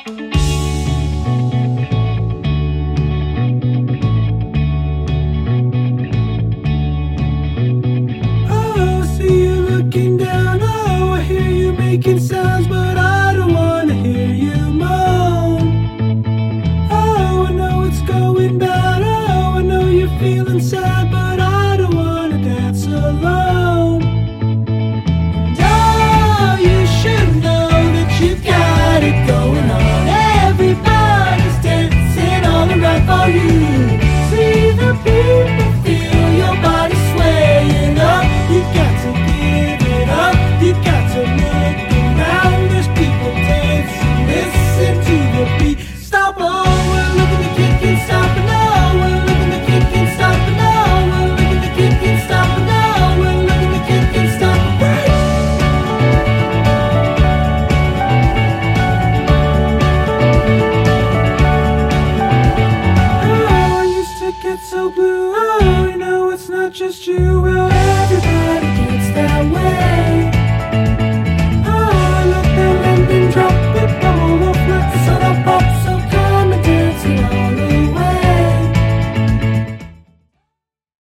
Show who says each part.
Speaker 1: Oh, I see you looking down. Oh, I hear you making sounds, but I don't wanna hear you moan. Oh, I know it's going bad. Oh, I know you're feeling sad, but I don't wanna dance alone. And oh, you should know that you got it going on. Everybody's dancing all around for you. See the people, feel your body swaying up. You got to give it up. You got to look around. There's people dancing. Listen to the beat. Stop, oh, we're looking to kick and stop, and oh, we're looking to kick and stop, and oh, we're looking to kick and stop, and oh, we're looking to kick and stop, right? Oh, I used to get so blue. Oh, you know it's not just you. Well, everybody gets that way.